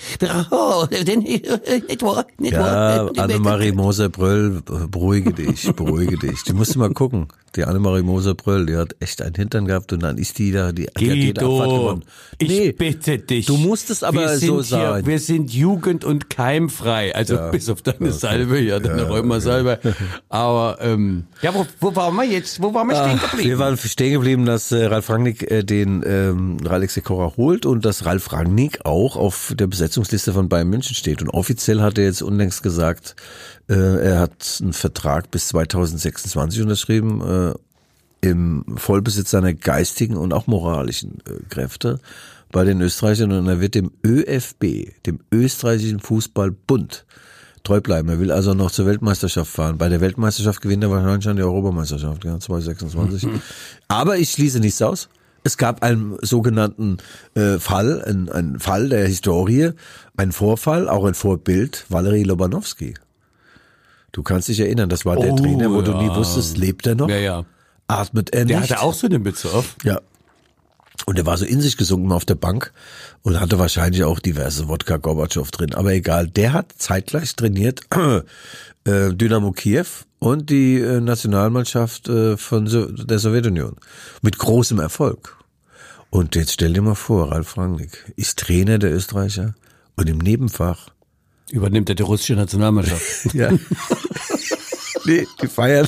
Nicht wahr? Ja, Annemarie Moser-Bröll, beruhige dich. Die musst du mal gucken. Die Annemarie Moser-Bröll, die hat echt einen Hintern gehabt und dann ist die da, die hat jede Abfahrt gewonnen. Ich bitte dich. Du musst es aber so sein. Wir sind jugend- und keimfrei, also bis auf deine Salbe, deine Rheumasalbe. Aber, wo waren wir jetzt? Wo waren wir stehen geblieben? Wir waren stehen geblieben, dass Ralf Rangnick den Alex Secora holt und dass Ralf Rangnick auch auf der Besetzungsliste von Bayern München steht. Und offiziell hat er jetzt unlängst gesagt, er hat einen Vertrag bis 2026 unterschrieben, im Vollbesitz seiner geistigen und auch moralischen Kräfte bei den Österreichern, und er wird dem ÖFB, dem österreichischen Fußballbund, treu bleiben. Er will also noch zur Weltmeisterschaft fahren. Bei der Weltmeisterschaft gewinnt er wahrscheinlich schon die Europameisterschaft, 2026. Aber ich schließe nichts aus. Es gab einen sogenannten Fall, einen Fall der Historie, einen Vorfall, auch ein Vorbild, Valery Lobanovský. Du kannst dich erinnern, das war der Trainer, wo du nie wusstest, lebt er noch? Ja. Atmet er nicht? Der hatte auch so eine Mütze auf. Ja. Und er war so in sich gesunken auf der Bank und hatte wahrscheinlich auch diverse Wodka Gorbatschow drin. Aber egal, der hat zeitgleich trainiert Dynamo Kiew und die Nationalmannschaft von der Sowjetunion. Mit großem Erfolg. Und jetzt stell dir mal vor, Ralf Rangnick ist Trainer der Österreicher und im Nebenfach Übernimmt er die russische Nationalmannschaft. Ja. Nee, die feiern.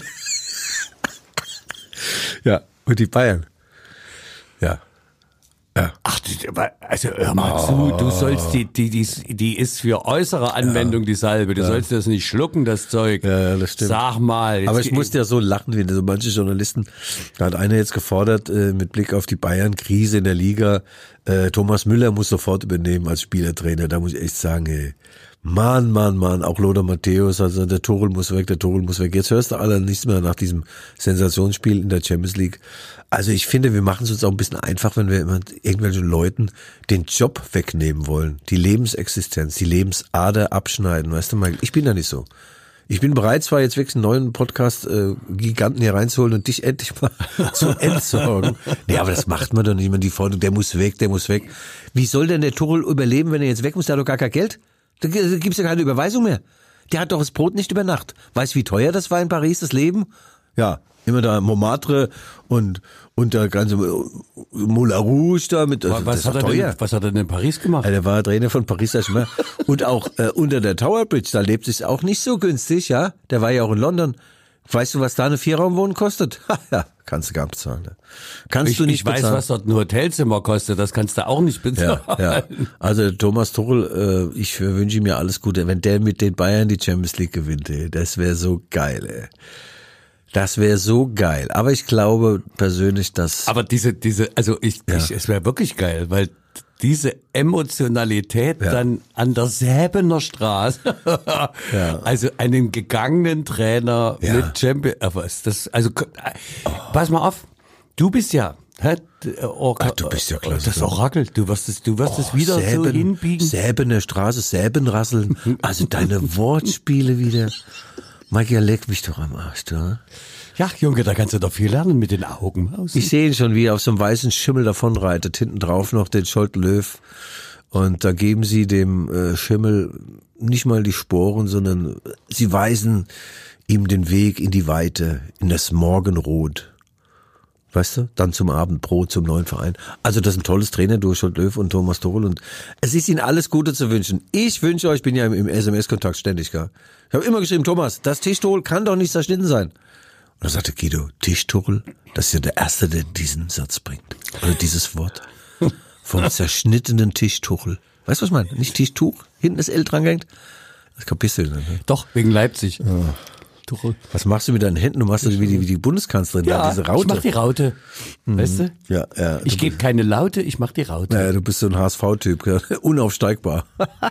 Ja, und die Bayern. Ja. Ach, also hör mal zu, du sollst die ist für äußere Anwendung die Salbe. Du sollst das nicht schlucken, das Zeug. Ja, das stimmt. Sag mal. Aber ich musste ja so lachen, wie so manche Journalisten. Da hat einer jetzt gefordert, mit Blick auf die Bayern-Krise in der Liga, Thomas Müller muss sofort übernehmen als Spielertrainer. Da muss ich echt sagen, ey, Mann, auch Lothar Matthäus, also der Tuchel muss weg. Jetzt hörst du alle nichts mehr nach diesem Sensationsspiel in der Champions League. Also ich finde, wir machen es uns auch ein bisschen einfach, wenn wir immer irgendwelchen Leuten den Job wegnehmen wollen, die Lebensexistenz, die Lebensader abschneiden, weißt du, Michael? Ich bin da nicht so. Ich bin bereit, zwar jetzt wirklich einen neuen Podcast-Giganten hier reinzuholen und dich endlich mal zu entsorgen. Nee, aber das macht man doch nicht mehr, die Forderung, der muss weg. Wie soll denn der Tuchel überleben, wenn er jetzt weg muss? Der hat doch gar kein Geld. Da gibt's ja keine Überweisung mehr. Der hat doch das Brot nicht über Nacht. Weißt du, wie teuer das war in Paris, das Leben? Ja, immer da Montmartre und der ganze Moulin Rouge da mit. Was hat er denn in Paris gemacht? Der war Trainer von Paris Saint-Germain. Und auch unter der Tower Bridge, da lebt es auch nicht so günstig, ja. Der war ja auch in London. Weißt du, was da eine Vierraumwohnung kostet? Ja, kannst du gar nicht bezahlen. Ne? Ich weiß, was dort ein Hotelzimmer kostet, das kannst du auch nicht bezahlen. Ja. Also Thomas Tuchel, ich wünsche mir alles Gute. Wenn der mit den Bayern die Champions League gewinnt, ey, das wäre so geil, ey. Das wäre so geil. Aber ich glaube persönlich, dass... Aber es wäre wirklich geil, weil diese Emotionalität dann an der Säbener Straße, also einen gegangenen Trainer mit Champion, pass mal auf, du bist ja, du bist ja klasse. Das Orakel, du wirst es wieder so hinbiegen. Säbener Straße, Säbenrasseln, also deine Wortspiele wieder. Michael, leck mich doch am Arsch, du. Ja, Junge, da kannst du doch viel lernen mit den Augen. Ich sehe ihn schon, wie er auf so einem weißen Schimmel davonreitet, hinten drauf noch den Scholt-Löw. Und da geben sie dem Schimmel nicht mal die Sporen, sondern sie weisen ihm den Weg in die Weite, in das Morgenrot. Weißt du? Dann zum Abendbrot, zum neuen Verein. Also das ist ein tolles Trainer durch Scholt-Löw und Thomas Tuchel. Und es ist ihnen alles Gute zu wünschen. Ich wünsche euch, ich bin ja im SMS-Kontakt ständig, gell? Ich habe immer geschrieben, Thomas, das Tischtuchel kann doch nicht zerschnitten sein. Und dann sagte Guido, Tischtuchel, das ist ja der Erste, der diesen Satz bringt. Oder dieses Wort. Vom zerschnittenen Tischtuchel. Weißt du, was ich meine? Nicht Tischtuch, hinten ist L dran gehängt. Das kapierst du nicht, ne? Doch, wegen Leipzig. Ja. Tuchel. Was machst du mit deinen Händen? Du machst das wie die Bundeskanzlerin, da, diese Raute. Ich mach die Raute, weißt du? Ja. Ich gebe keine Laute, ich mach die Raute. Ja, du bist so ein HSV-Typ, unaufsteigbar.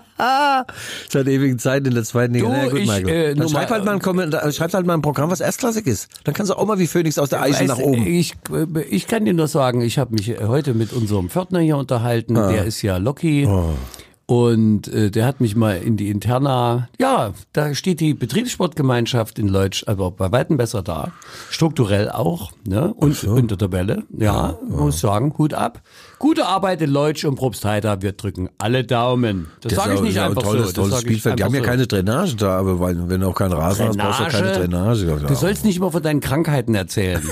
Seit ewigen Zeiten in der zweiten Liga. Na ja, gut, Michael. Dann schreib halt mal ein Programm, was erstklassig ist. Dann kannst du auch mal wie Phönix aus der Eiche nach oben. Ich kann dir nur sagen, ich habe mich heute mit unserem Pförtner hier unterhalten, der ist ja Locky. Und der hat mich mal in die Interna, da steht die Betriebssportgemeinschaft in Leutsch, aber bei weitem besser da. Strukturell auch, ne? Und in der Tabelle, muss sagen, Hut ab. Gute Arbeit in Leutsch und Probstheida, wir drücken alle Daumen. Das sage ich nicht einfach so. Tolles Spielfeld. Die haben ja keine Drainage da, aber wenn du auch keinen Rasen hast, brauchst du keine Drainage. Du sollst nicht immer von deinen Krankheiten erzählen.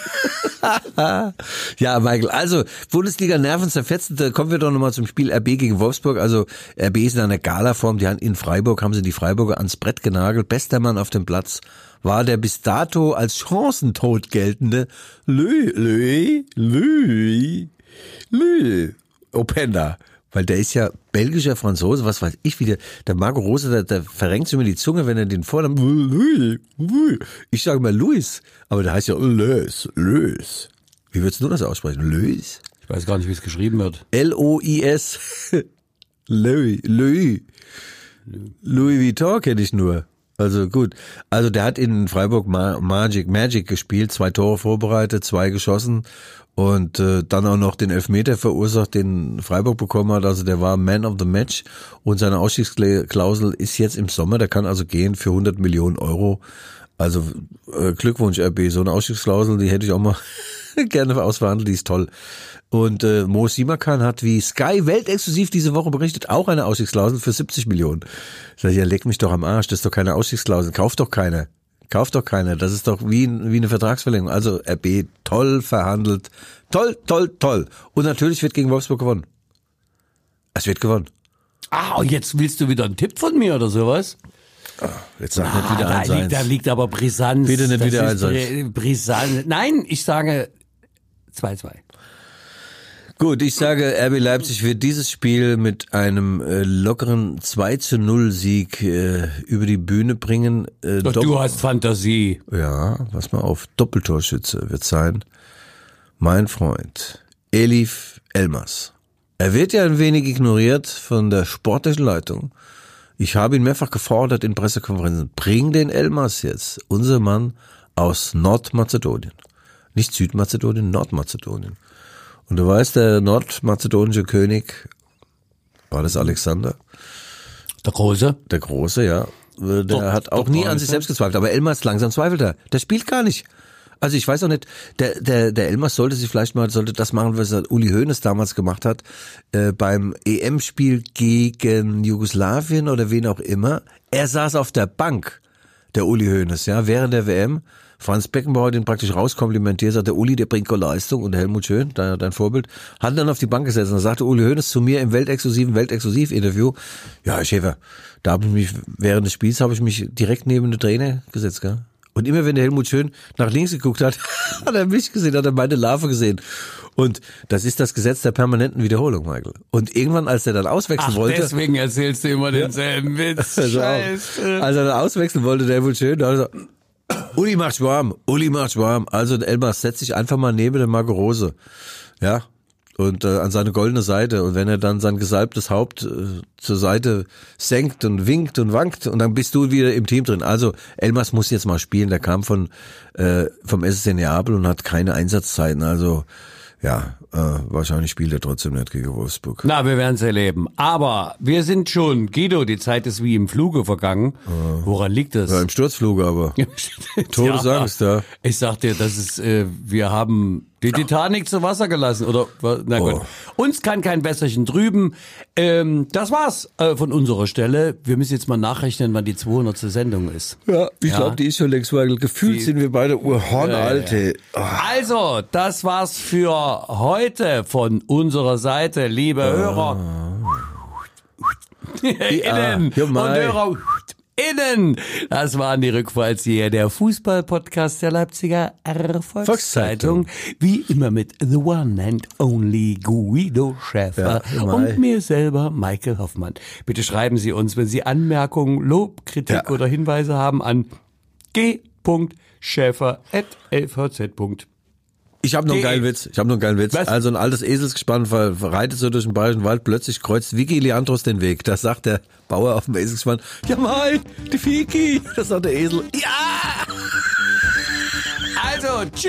Ja, Michael, also Bundesliga Nerven zerfetzend, da kommen wir doch nochmal zum Spiel RB gegen Wolfsburg. Also RB ist in einer Galaform, in Freiburg haben sie die Freiburger ans Brett genagelt. Bester Mann auf dem Platz war der bis dato als chancentot geltende Louis Openda. Weil der ist ja belgischer Franzose, was weiß ich wieder. Der Marco Rose, der verrenkt sich immer die Zunge, wenn er den Vornamen. Ich sage mal Louis, aber der heißt ja Lös. Wie würdest du das aussprechen? Lös? Ich weiß gar nicht, wie es geschrieben wird. L-O-I-S. Louis Vuitton kenne ich nur. Also gut. Also der hat in Freiburg Magic gespielt, 2 Tore vorbereitet, 2 geschossen. Und dann auch noch den Elfmeter verursacht, den Freiburg bekommen hat. Also der war Man of the Match und seine Ausstiegsklausel ist jetzt im Sommer. Der kann also gehen für 100 Millionen Euro. Also Glückwunsch RB, so eine Ausstiegsklausel, die hätte ich auch mal gerne ausverhandelt, die ist toll. Und Mo Simakan hat wie Sky weltexklusiv diese Woche berichtet, auch eine Ausstiegsklausel für 70 Millionen. Sag ich, ja, leck mich doch am Arsch, das ist doch keine Ausstiegsklausel, kauft doch keiner. Das ist doch wie eine Vertragsverlängerung. Also RB, toll verhandelt. Toll. Und natürlich wird gegen Wolfsburg gewonnen. Es wird gewonnen. Und jetzt willst du wieder einen Tipp von mir oder sowas? Jetzt sag nicht wieder 1-1. Da liegt aber Brisanz. Bitte nicht wieder 1-1. Brisanz. Nein, ich sage 2-2. Gut, ich sage, RB Leipzig wird dieses Spiel mit einem lockeren 2-0 Sieg über die Bühne bringen. Doch, du hast Fantasie. Ja, pass mal auf. Doppeltorschütze wird sein mein Freund Elif Elmas. Er wird ja ein wenig ignoriert von der sportlichen Leitung. Ich habe ihn mehrfach gefordert in Pressekonferenzen, bring den Elmas jetzt, unser Mann aus Nordmazedonien. Nicht Südmazedonien, Nordmazedonien. Und du weißt, der nordmazedonische König, war das Alexander? Der Große? Der Große, ja. Der hat auch nie an sich selbst gezweifelt. Aber Elmas langsam zweifelt er. Der spielt gar nicht. Also ich weiß auch nicht, der Elmas sollte das machen, was Uli Hoeneß damals gemacht hat, beim EM-Spiel gegen Jugoslawien oder wen auch immer. Er saß auf der Bank, der Uli Hoeneß, ja, während der WM. Franz Beckenbauer den praktisch rauskomplimentiert, sagt der Uli, der bringt Leistung, und der Helmut Schön, dein Vorbild, hat dann auf die Bank gesetzt und sagte Uli Hoeneß zu mir im Weltexklusiv-Interview, ja, Herr Schäfer, da habe ich mich, während des Spiels habe ich mich direkt neben den Trainer gesetzt, gell? Und immer wenn der Helmut Schön nach links geguckt hat, hat er mich gesehen, hat er meine Larve gesehen. Und das ist das Gesetz der permanenten Wiederholung, Michael. Und irgendwann, als er dann auswechseln wollte... deswegen erzählst du immer denselben Witz. Scheiße. Als er dann auswechseln wollte, der Helmut Schön, da hat er gesagt, Uli macht's warm. Also der Elmas setzt sich einfach mal neben den Marco Rose. Ja. Und an seine goldene Seite, und wenn er dann sein gesalbtes Haupt zur Seite senkt und winkt und wankt, und dann bist du wieder im Team drin. Also Elmas muss jetzt mal spielen, der kam vom SSC Neapel und hat keine Einsatzzeiten, also ja, wahrscheinlich spielt er trotzdem nicht gegen Wolfsburg. Na, wir werden's erleben. Aber wir sind schon, Guido, die Zeit ist wie im Fluge vergangen. Woran liegt das? Ja, im Sturzflug aber. Todesangst, ja. Ich sag dir, das ist, wir haben die Titanic zu Wasser gelassen, oder? Na gut. Uns kann kein Wässerchen trüben. Das war's von unserer Stelle. Wir müssen jetzt mal nachrechnen, wann die 200. Sendung ist. Ja, ich glaube, die ist schon längst, weil gefühlt sind wir beide Urhornalte. Also, das war's für heute von unserer Seite, liebe Hörer. Innen und Hörer. Innen. Das waren die Rückfallzieher, der Fußball-Podcast der Leipziger Volkszeitung. Wie immer mit the one and only Guido Schäfer und mir selber, Michael Hoffmann. Bitte schreiben Sie uns, wenn Sie Anmerkungen, Lob, Kritik oder Hinweise haben, an g.schäfer@lvz.de. Ich habe noch einen geilen Witz. Was? Also ein altes Eselsgespann reitet so durch den Bayerischen Wald, plötzlich kreuzt Vicky Leandros den Weg. Da sagt der Bauer auf dem Eselsgespann, ja mai, die Vicky. Das sagt der Esel, ja. Also, tschüss.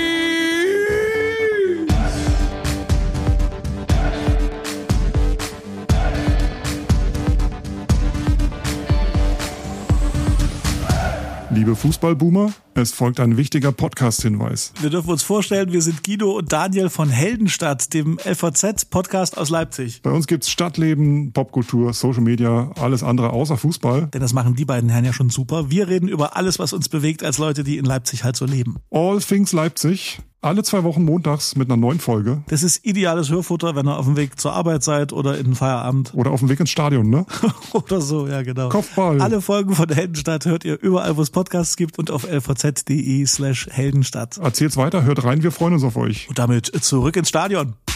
Liebe Fußballboomer, es folgt ein wichtiger Podcast-Hinweis. Wir dürfen uns vorstellen, wir sind Guido und Daniel von Heldenstadt, dem LVZ-Podcast aus Leipzig. Bei uns gibt's Stadtleben, Popkultur, Social Media, alles andere außer Fußball. Denn das machen die beiden Herren ja schon super. Wir reden über alles, was uns bewegt als Leute, die in Leipzig halt so leben. All Things Leipzig. Alle 2 Wochen montags mit einer neuen Folge. Das ist ideales Hörfutter, wenn ihr auf dem Weg zur Arbeit seid oder in den Feierabend. Oder auf dem Weg ins Stadion, ne? Oder so, ja genau. Kopfball. Alle Folgen von Heldenstadt hört ihr überall, wo es Podcasts gibt, und auf lvz.de/Heldenstadt. Erzählt's weiter, hört rein, wir freuen uns auf euch. Und damit zurück ins Stadion.